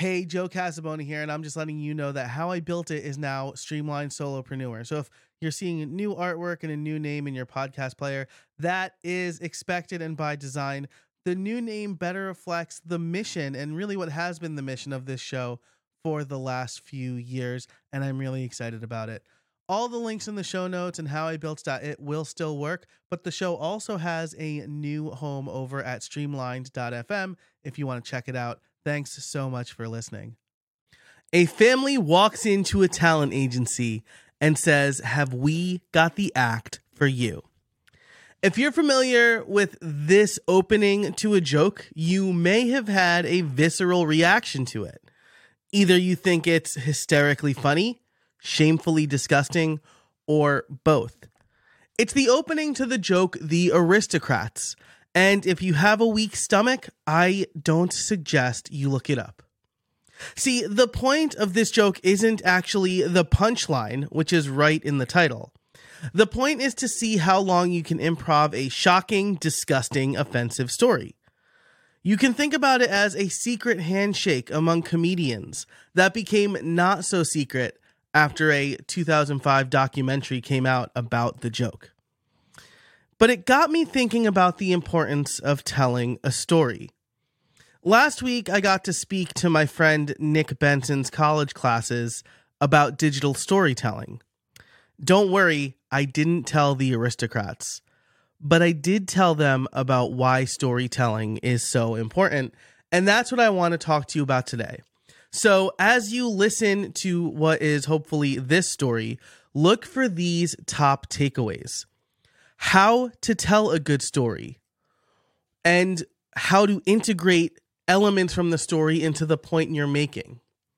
Hey, Joe Casabona here, and I'm just letting you know that How I Built It is now Streamlined Solopreneur. So if you're seeing new artwork and a new name in your podcast player, that is expected and by design. The new name better reflects the mission and really what has been the mission of this show for the last few years, and I'm really excited about it. All the links in the show notes and howibuilt.it will still work, but the show also has a new home over at streamlined.fm if you want to check it out. Thanks so much for listening. A family walks into a talent agency and says, "Have we got the act for you?" If you're familiar with this opening to a joke, you may have had a visceral reaction to it. Either you think it's hysterically funny, shamefully disgusting, or both. It's the opening to the joke The Aristocrats, and if you have a weak stomach, I don't suggest you look it up. See, the point of this joke isn't actually the punchline, which is right in the title. The point is to see how long you can improv a shocking, disgusting, offensive story. You can think about it as a secret handshake among comedians that became not so secret after a 2005 documentary came out about the joke. But it got me thinking about the importance of telling a story. Last week, I got to speak to my friend Nick Benson's college classes about digital storytelling. Don't worry, I didn't tell the Aristocrats, but I did tell them about why storytelling is so important, and that's what I want to talk to you about today. So as you listen to what is hopefully this story, look for these top takeaways. How to tell a good story, and how to integrate elements from the story into the point you're making.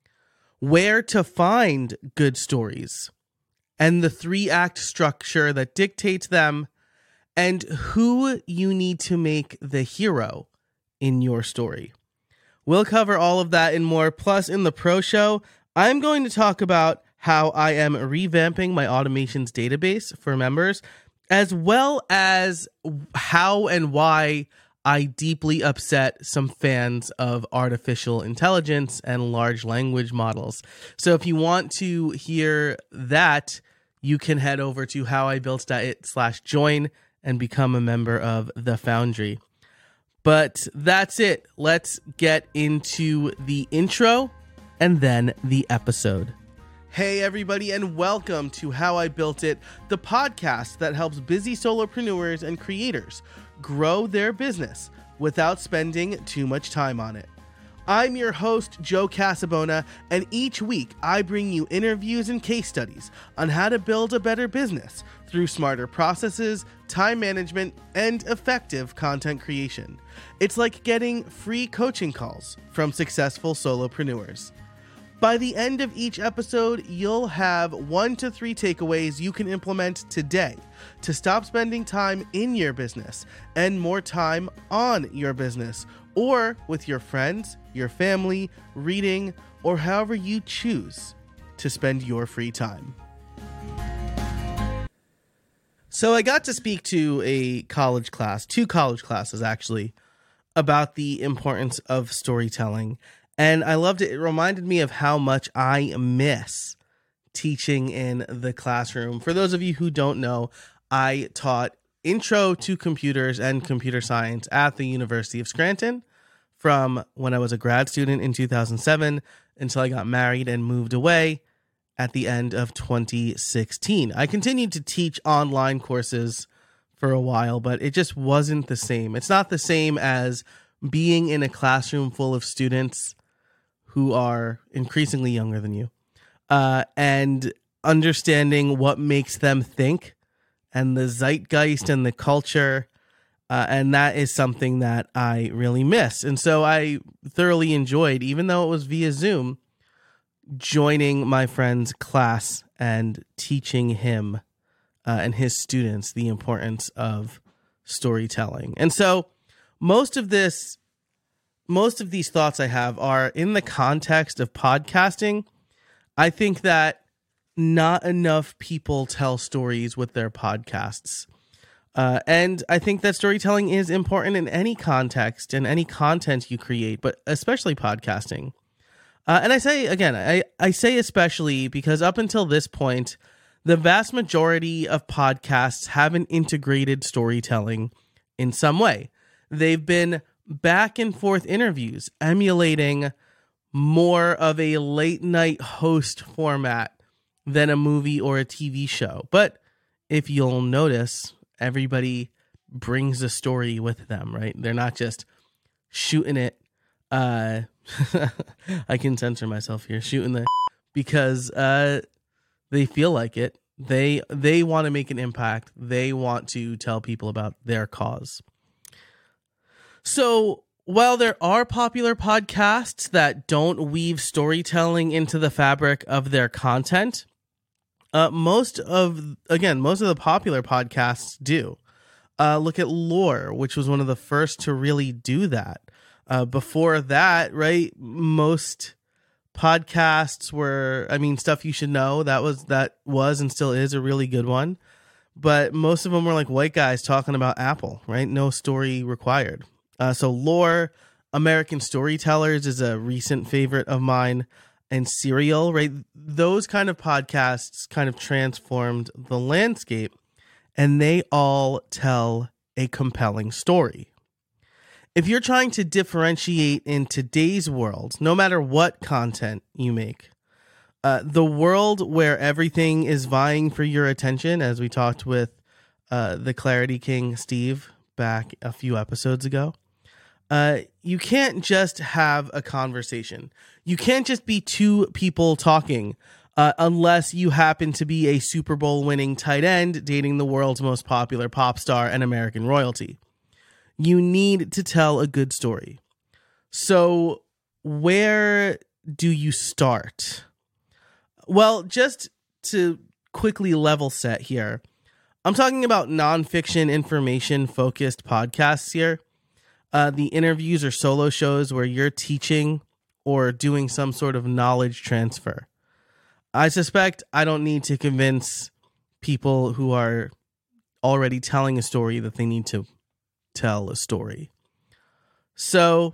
Where to find good stories, and the 3-act structure that dictates them, and who you need to make the hero in your story. We'll cover all of that and more. Plus, in the pro show, I'm going to talk about how I am revamping my automations database for members, as well as how and why I deeply upset some fans of artificial intelligence and large language models. So if you want to hear that, you can head over to howibuilt.it/join and become a member of the Foundry. But that's it. Let's get into the intro and then the episode. Hey everybody, and welcome to How I Built It, the podcast that helps busy solopreneurs and creators grow their business without spending too much time on it. I'm your host, Joe Casabona, and each week I bring you interviews and case studies on how to build a better business through smarter processes, time management, and effective content creation. It's like getting free coaching calls from successful solopreneurs. By the end of each episode, you'll have 1 to 3 takeaways you can implement today to stop spending time in your business and more time on your business, or with your friends, your family, reading, or however you choose to spend your free time. So I got to speak to a college class, 2 college classes actually, about the importance of storytelling. And I loved it. It reminded me of how much I miss teaching in the classroom. For those of you who don't know, I taught Intro to Computers and Computer Science at the University of Scranton from when I was a grad student in 2007 until I got married and moved away at the end of 2016. I continued to teach online courses for a while, but it just wasn't the same. It's not the same as being in a classroom full of students who are increasingly younger than you, and understanding what makes them think and the zeitgeist and the culture. And that is something that I really miss. And so I thoroughly enjoyed, even though it was via Zoom, joining my friend's class and teaching him and his students the importance of storytelling. And so most of these thoughts I have are in the context of podcasting. I think that not enough people tell stories with their podcasts. And I think that storytelling is important in any context and any content you create, but especially podcasting. And I say, again, I say especially because up until this point, the vast majority of podcasts haven't integrated storytelling in some way. They've been back and forth interviews, emulating more of a late night host format than a movie or a TV show. But if you'll notice, everybody brings a story with them, right? They're not just shooting it. I can censor myself here, shooting the because they feel like it. They want to make an impact. They want to tell people about their cause. So while there are popular podcasts that don't weave storytelling into the fabric of their content, most of the popular podcasts do. Look at Lore, which was one of the first to really do that. Before that, right, most podcasts were, Stuff You Should Know. That was and still is a really good one. But most of them were like white guys talking about Apple, right? No story required. So Lore, American Storytellers is a recent favorite of mine, and Serial, right? Those kind of podcasts kind of transformed the landscape, and they all tell a compelling story. If you're trying to differentiate in today's world, no matter what content you make, the world where everything is vying for your attention, as we talked with the Clarity King, Steve, back a few episodes ago, you can't just have a conversation. You can't just be two people talking unless you happen to be a Super Bowl winning tight end dating the world's most popular pop star and American royalty. You need to tell a good story. So where do you start? Well, just to quickly level set here, I'm talking about nonfiction information focused podcasts here. The interviews or solo shows where you're teaching or doing some sort of knowledge transfer. I suspect I don't need to convince people who are already telling a story that they need to tell a story. So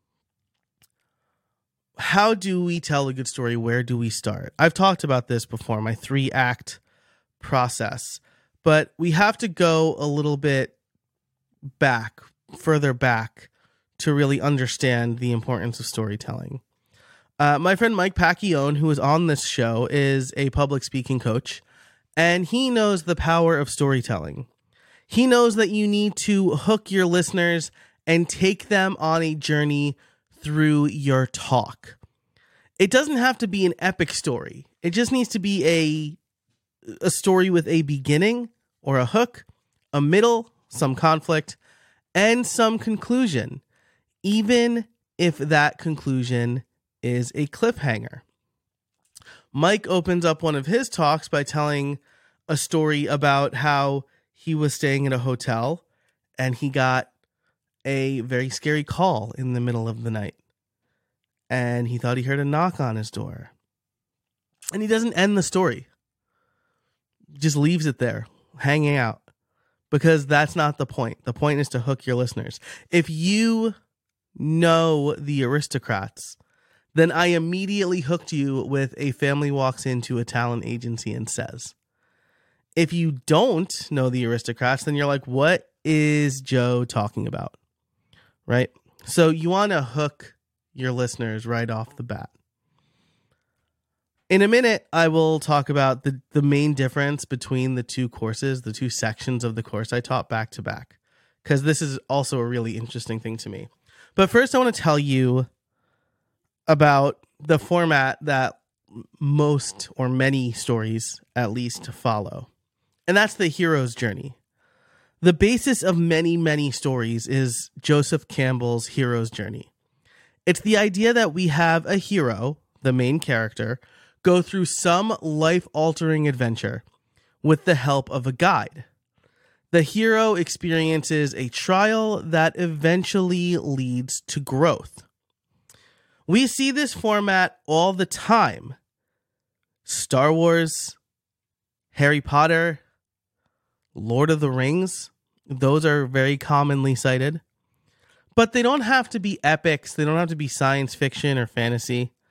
how do we tell a good story? Where do we start? I've talked about this before, my 3-act process, but we have to go a little bit further back to really understand the importance of storytelling. My friend Mike Pacquione, who is on this show, is a public speaking coach, and he knows the power of storytelling. He knows that you need to hook your listeners and take them on a journey through your talk. It doesn't have to be an epic story. It just needs to be a story with a beginning or a hook, a middle, some conflict, and some conclusion, even if that conclusion is a cliffhanger. Mike opens up one of his talks by telling a story about how he was staying in a hotel and he got a very scary call in the middle of the night. And he thought he heard a knock on his door. And he doesn't end the story. Just leaves it there, hanging out. Because that's not the point. The point is to hook your listeners. If you know The Aristocrats, then I immediately hooked you with a family walks into a talent agency and says. If you don't know The Aristocrats, then you're like, what is Joe talking about? Right? So you want to hook your listeners right off the bat. In a minute, I will talk about the main difference between the two courses, the two sections of the course I taught back to back, because this is also a really interesting thing to me. But first, I want to tell you about the format that most or many stories at least follow. And that's the hero's journey. The basis of many, many stories is Joseph Campbell's hero's journey. It's the idea that we have a hero, the main character, go through some life-altering adventure with the help of a guide. The hero experiences a trial that eventually leads to growth. We see this format all the time. Star Wars, Harry Potter, Lord of the Rings, those are very commonly cited. But they don't have to be epics. They don't have to be science fiction or fantasy.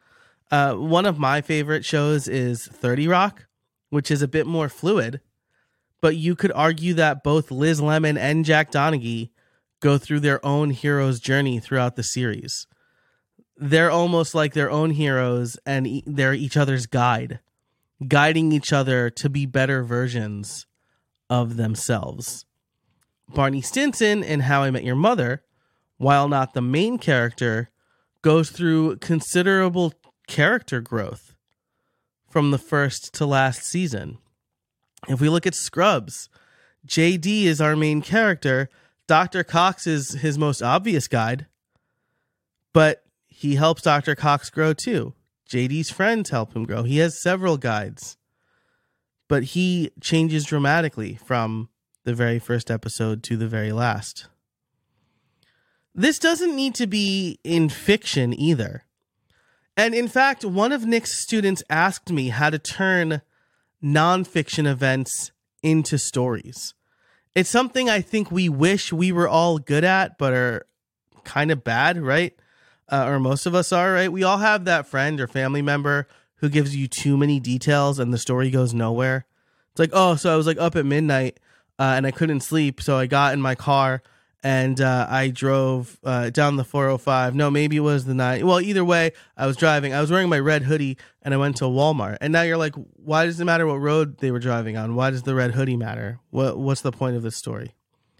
One of my favorite shows is 30 Rock, which is a bit more fluid, but you could argue that both Liz Lemon and Jack Donaghy go through their own hero's journey throughout the series. They're almost like their own heroes, and they're each other's guide, guiding each other to be better versions of themselves. Barney Stinson in How I Met Your Mother, while not the main character, goes through considerable character growth from the first to last season. If we look at Scrubs, JD is our main character. Dr. Cox is his most obvious guide, but he helps Dr. Cox grow too. JD's friends help him grow. He has several guides, but he changes dramatically from the very first episode to the very last. This doesn't need to be in fiction either. And in fact, one of Nick's students asked me how to turn nonfiction events into stories. It's something I think we wish we were all good at, but are kind of bad, right? Or most of us are, right? We all have that friend or family member who gives you too many details and the story goes nowhere. It's like, oh, so I was like up at midnight and I couldn't sleep. So I got in my car and I drove down the 405. No, maybe it was the night. Well, either way, I was driving. I was wearing my red hoodie and I went to Walmart. And now you're like, why does it matter what road they were driving on? Why does the red hoodie matter? What's the point of this story?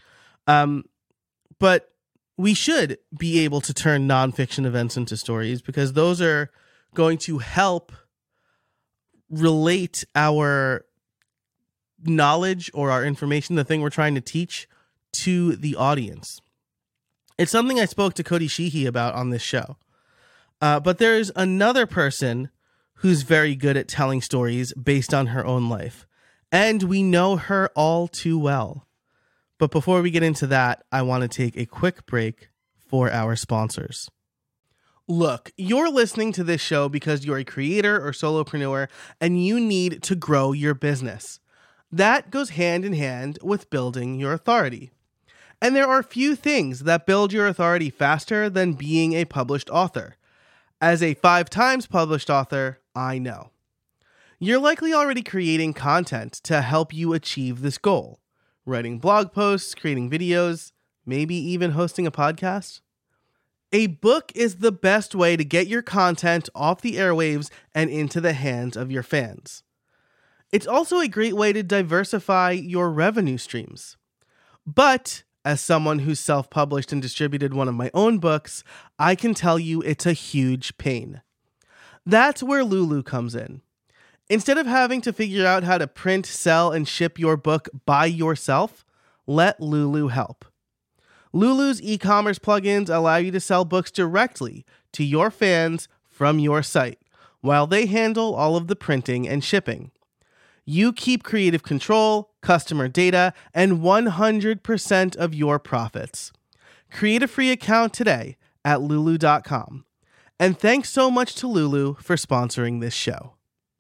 But we should be able to turn nonfiction events into stories because those are going to help relate our knowledge or our information, the thing we're trying to teach, to the audience. It's something I spoke to Cody Sheehy about on this show. But there's another person who's very good at telling stories based on her own life. And we know her all too well. But before we get into that, I want to take a quick break for our sponsors. Look, you're listening to this show because you're a creator or solopreneur and you need to grow your business. That goes hand in hand with building your authority. And there are few things that build your authority faster than being a published author. As a 5 times published author, I know. You're likely already creating content to help you achieve this goal. Writing blog posts, creating videos, maybe even hosting a podcast. A book is the best way to get your content off the airwaves and into the hands of your fans. It's also a great way to diversify your revenue streams. But as someone who's self-published and distributed one of my own books, I can tell you it's a huge pain. That's where Lulu comes in. Instead of having to figure out how to print, sell, and ship your book by yourself, let Lulu help. Lulu's e-commerce plugins allow you to sell books directly to your fans from your site, while they handle all of the printing and shipping. You keep creative control, customer data, and 100% of your profits. Create a free account today at lulu.com. And thanks so much to Lulu for sponsoring this show.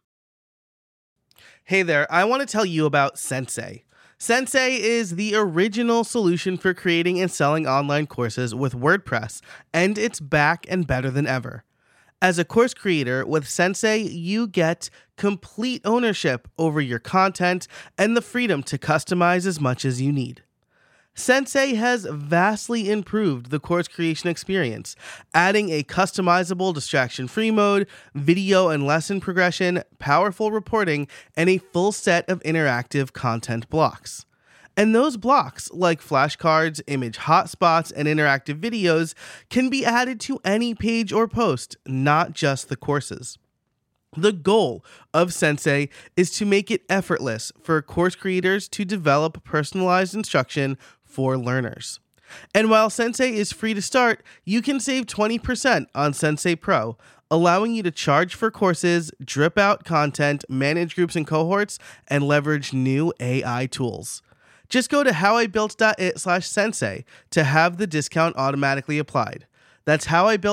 Hey there, I want to tell you about Sensei. Sensei is the original solution for creating and selling online courses with WordPress, and it's back and better than ever. As a course creator with Sensei, you get complete ownership over your content and the freedom to customize as much as you need. Sensei has vastly improved the course creation experience, adding a customizable distraction-free mode, video and lesson progression, powerful reporting, and a full set of interactive content blocks. And those blocks, like flashcards, image hotspots, and interactive videos, can be added to any page or post, not just the courses. The goal of Sensei is to make it effortless for course creators to develop personalized instruction for learners. And while Sensei is free to start, you can save 20% on Sensei Pro, allowing you to charge for courses, drip out content, manage groups and cohorts, and leverage new AI tools. Just go to howibuilt.it/sensei to have the discount automatically applied. That's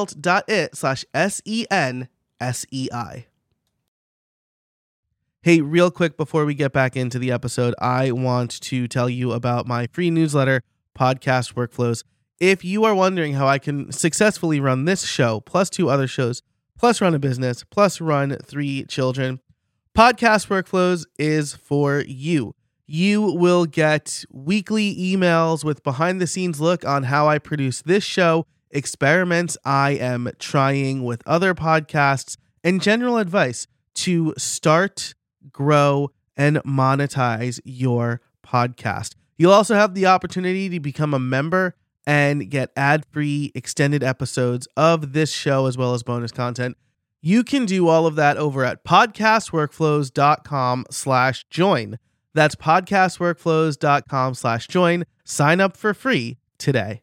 howibuilt.it/SENSEI. Hey, real quick before we get back into the episode, I want to tell you about my free newsletter, Podcast Workflows. If you are wondering how I can successfully run this show, plus 2 other shows, plus run a business, plus run 3 children. Podcast Workflows is for you. You will get weekly emails with behind-the-scenes look on how I produce this show, experiments I am trying with other podcasts, and general advice to start, grow, and monetize your podcast. You'll also have the opportunity to become a member and get ad-free extended episodes of this show as well as bonus content. You can do all of that over at podcastworkflows.com/join. That's podcastworkflows.com/join. Sign up for free today.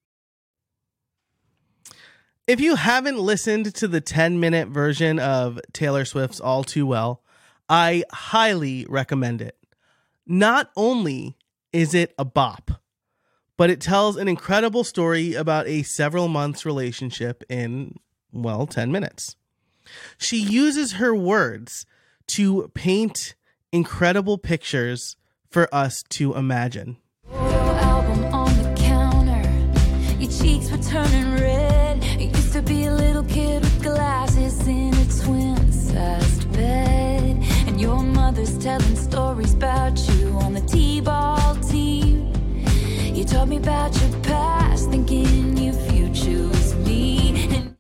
If you haven't listened to the 10-minute version of Taylor Swift's All Too Well, I highly recommend it. Not only is it a bop, but it tells an incredible story about a several months relationship in, 10 minutes. She uses her words to paint incredible pictures for us to imagine. Album on the counter, your cheeks were turning red. You used to be a little kid with glasses in a twin-sized bed, and your mother's telling stories about you on the t-ball team. You told me about your past, thinking your future was me.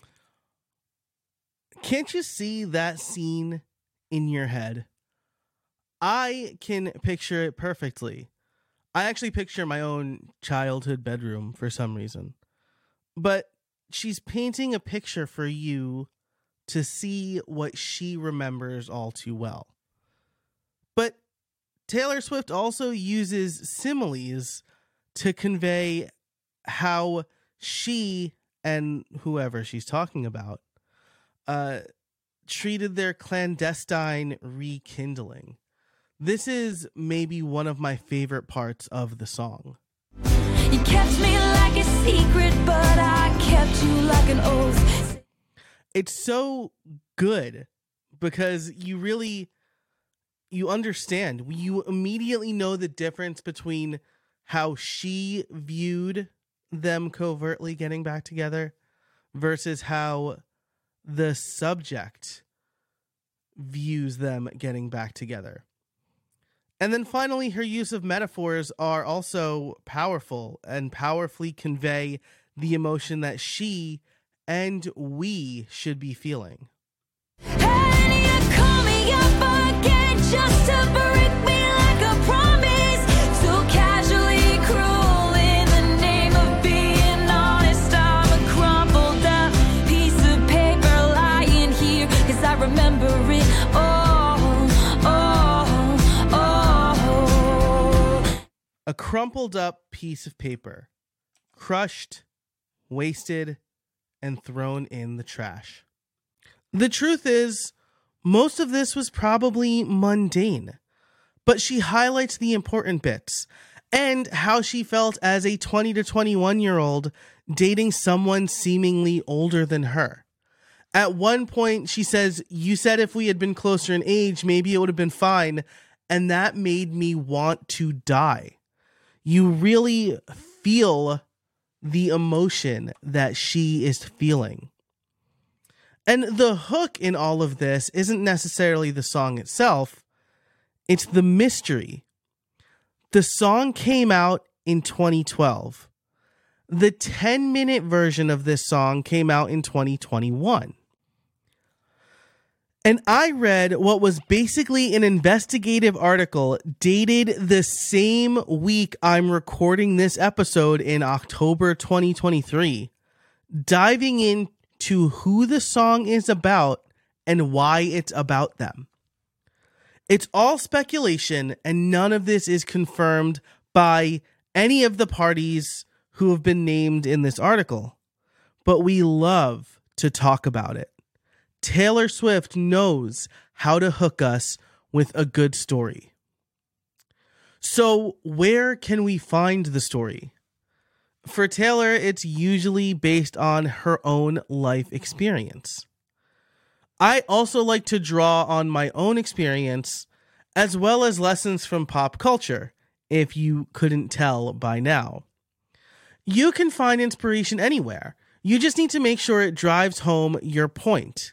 Can't you see that scene in your head? I can picture it perfectly. I actually picture my own childhood bedroom for some reason. But she's painting a picture for you to see what she remembers all too well. But Taylor Swift also uses similes to convey how she and whoever she's talking about treated their clandestine rekindling. This is maybe one of my favorite parts of the song. You kept me like a secret, but I kept you like an oath. It's so good because you understand. You immediately know the difference between how she viewed them covertly getting back together versus how the subject views them getting back together. And then finally, her use of metaphors are also powerful and powerfully convey the emotion that she and we should be feeling. And you call me up again just to break me like a promise. So casually cruel in the name of being honest. I'm a crumpled up piece of paper lying here, 'cause I remember it all. A crumpled up piece of paper, crushed, wasted, and thrown in the trash. The truth is, most of this was probably mundane, but she highlights the important bits and how she felt as a 20 to 21-year-old dating someone seemingly older than her. At one point, she says, "You said if we had been closer in age, maybe it would have been fine, and that made me want to die." You really feel the emotion that she is feeling. And the hook in all of this isn't necessarily the song itself, it's the mystery. The song came out in 2012. The 10-minute version of this song came out in 2021. And I read what was basically an investigative article dated the same week I'm recording this episode in October 2023, diving into who the song is about and why it's about them. It's all speculation, and none of this is confirmed by any of the parties who have been named in this article. But we love to talk about it. Taylor Swift knows how to hook us with a good story. So where can we find the story? For Taylor, it's usually based on her own life experience. I also like to draw on my own experience as well as lessons from pop culture, if you couldn't tell by now. You can find inspiration anywhere. You just need to make sure it drives home your point.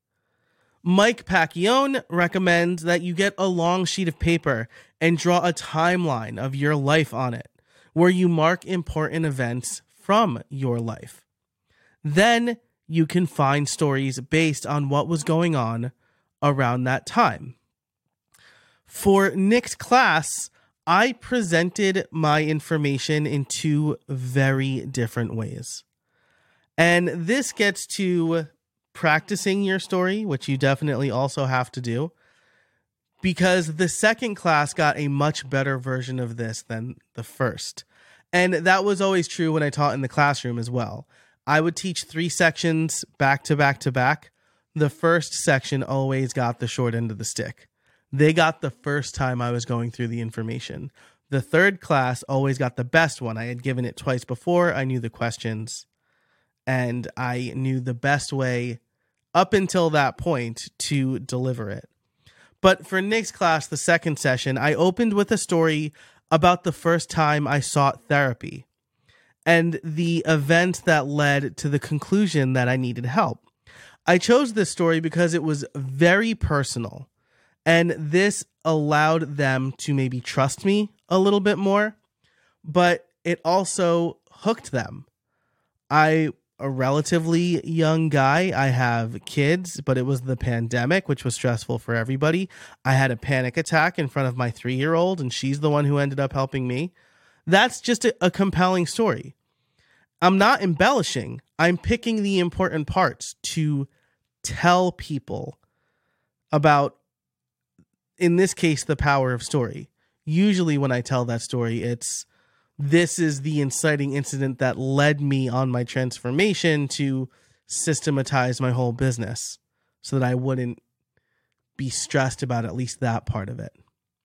Mike Pacquione recommends that you get a long sheet of paper and draw a timeline of your life on it, where you mark important events from your life. Then you can find stories based on what was going on around that time. For Nick's class, I presented my information in two very different ways. And this gets to practicing your story, which you definitely also have to do, because the second class got a much better version of this than the first. And that was always true when I taught in the classroom as well. I would teach 3 sections back to back to back. The first section always got the short end of the stick. They got the first time I was going through the information. The third class always got the best one. I had given it twice before. I knew the questions, and I knew the best way up until that point to deliver it. But for Nick's class, the second session, I opened with a story about the first time I sought therapy and the event that led to the conclusion that I needed help. I chose this story because it was very personal, and this allowed them to maybe trust me a little bit more, but it also hooked them. I'm a relatively young guy. I have kids, but it was the pandemic, which was stressful for everybody. I had a panic attack in front of my 3-year-old, and she's the one who ended up helping me. That's just a compelling story. I'm not embellishing. I'm picking the important parts to tell people about, in this case, the power of story. Usually when I tell that story, this is the inciting incident that led me on my transformation to systematize my whole business so that I wouldn't be stressed about at least that part of it.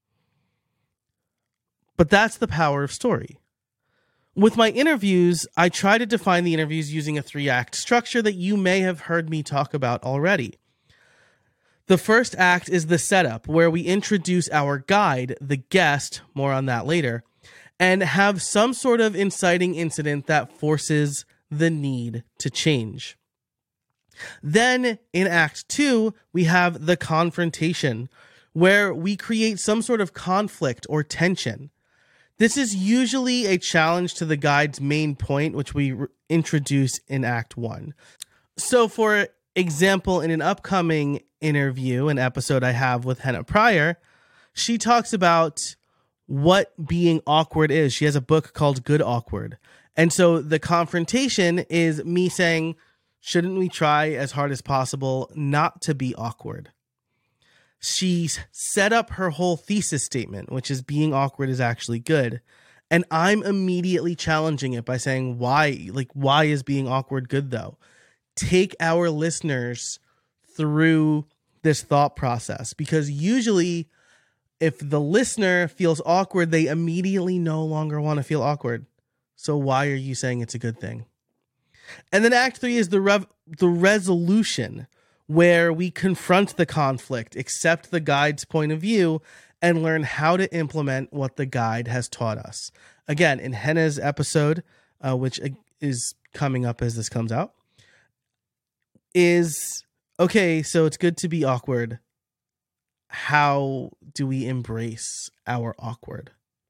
But that's the power of story. With my interviews, I try to define the interviews using a 3-act structure that you may have heard me talk about already. The first act is the setup, where we introduce our guide, the guest, more on that later, and have some sort of inciting incident that forces the need to change. Then in Act 2, we have the confrontation, where we create some sort of conflict or tension. This is usually a challenge to the guide's main point, which we introduce in Act 1. So for example, in an upcoming interview, an episode I have with Henna Pryor, she talks about what being awkward is. She has a book called Good Awkward. And so the confrontation is me saying, shouldn't we try as hard as possible not to be awkward? She's set up her whole thesis statement, which is being awkward is actually good. And I'm immediately challenging it by saying, why is being awkward good though? Take our listeners through this thought process, because usually if the listener feels awkward, they immediately no longer want to feel awkward. So why are you saying it's a good thing? And then Act 3 is the resolution, where we confront the conflict, accept the guide's point of view, and learn how to implement what the guide has taught us. Again, in Henna's episode, which is coming up as this comes out, is, okay, so it's good to be awkward. How do we embrace our awkward?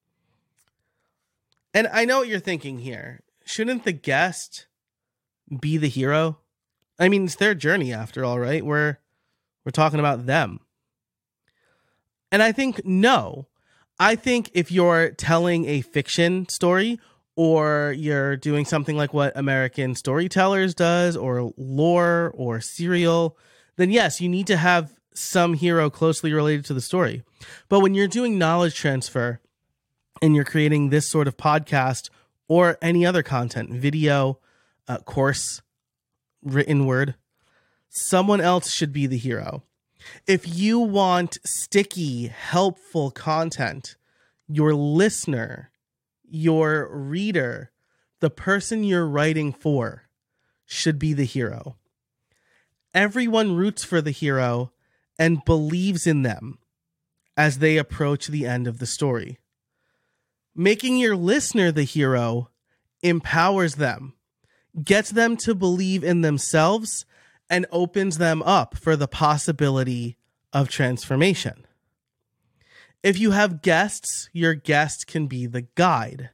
And I know what you're thinking here. Shouldn't the guest be the hero? I mean, it's their journey after all, right? We're talking about them. And I think no. I think if you're telling a fiction story, or you're doing something like what American Storytellers does, or Lore, or Serial, then yes, you need to have some hero closely related to the story. But when you're doing knowledge transfer and you're creating this sort of podcast or any other content, video, course, written word, someone else should be the hero. If you want sticky, helpful content, your listener, your reader, the person you're writing for should be the hero. Everyone roots for the hero and believes in them as they approach the end of the story. Making your listener the hero empowers them, gets them to believe in themselves, and opens them up for the possibility of transformation. If you have guests, your guest can be the guide.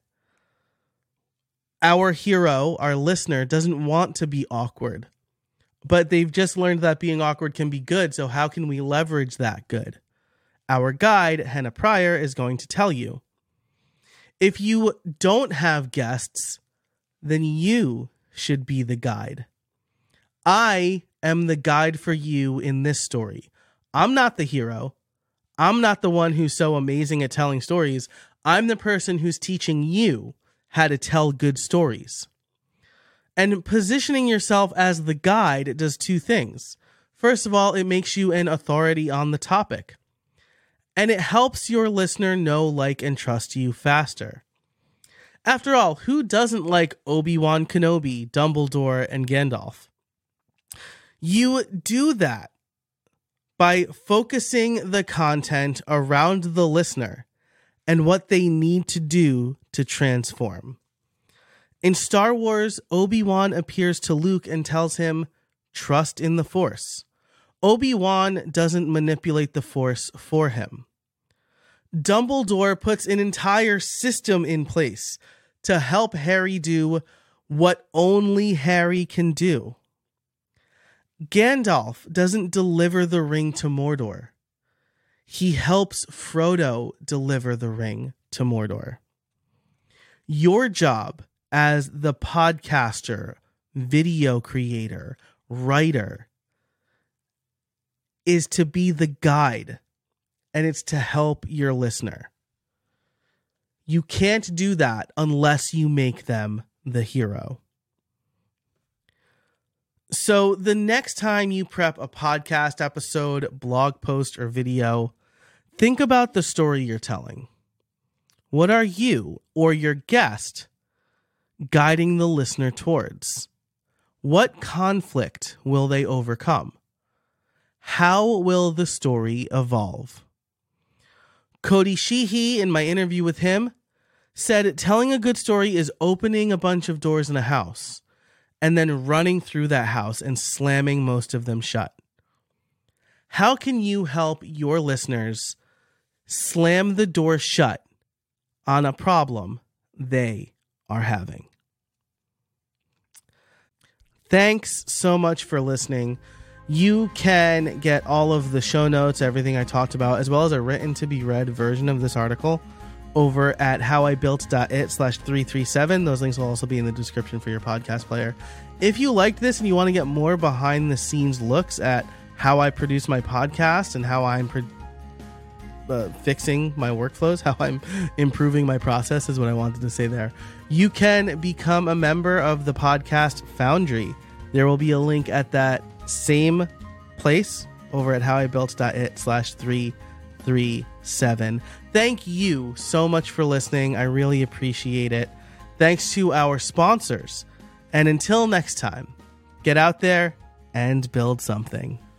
Our hero, our listener, doesn't want to be awkward, but they've just learned that being awkward can be good, so how can we leverage that good? Our guide, Hannah Pryor, is going to tell you. If you don't have guests, then you should be the guide. I am the guide for you in this story. I'm not the hero. I'm not the one who's so amazing at telling stories. I'm the person who's teaching you how to tell good stories. And positioning yourself as the guide does two things. First of all, it makes you an authority on the topic. And it helps your listener know, like, and trust you faster. After all, who doesn't like Obi-Wan Kenobi, Dumbledore, and Gandalf? You do that by focusing the content around the listener and what they need to do to transform. In Star Wars, Obi-Wan appears to Luke and tells him, trust in the Force. Obi-Wan doesn't manipulate the Force for him. Dumbledore puts an entire system in place to help Harry do what only Harry can do. Gandalf doesn't deliver the ring to Mordor. He helps Frodo deliver the ring to Mordor. Your job as the podcaster, video creator, writer is to be the guide, and it's to help your listener. You can't do that unless you make them the hero. So the next time you prep a podcast episode, blog post, or video, think about the story you're telling. What are you or your guest guiding the listener towards? What conflict will they overcome? How will the story evolve? Cody Sheehy, in my interview with him, said telling a good story is opening a bunch of doors in a house and then running through that house and slamming most of them shut. How can you help your listeners slam the door shut on a problem they are having? Thanks so much for listening. You can get all of the show notes, everything I talked about, as well as a written to be read version of this article over at howibuilt.it/337. Those links will also be in the description for your podcast player. If you liked this and you want to get more behind the scenes looks at how I produce my podcast and how I'm fixing my workflows, how I'm improving my process is what I wanted to say there. You can become a member of the Podcast Foundry. There will be a link at that same place over at howibuilt.it/337. Thank you so much for listening. I really appreciate it. Thanks to our sponsors. And until next time, get out there and build something.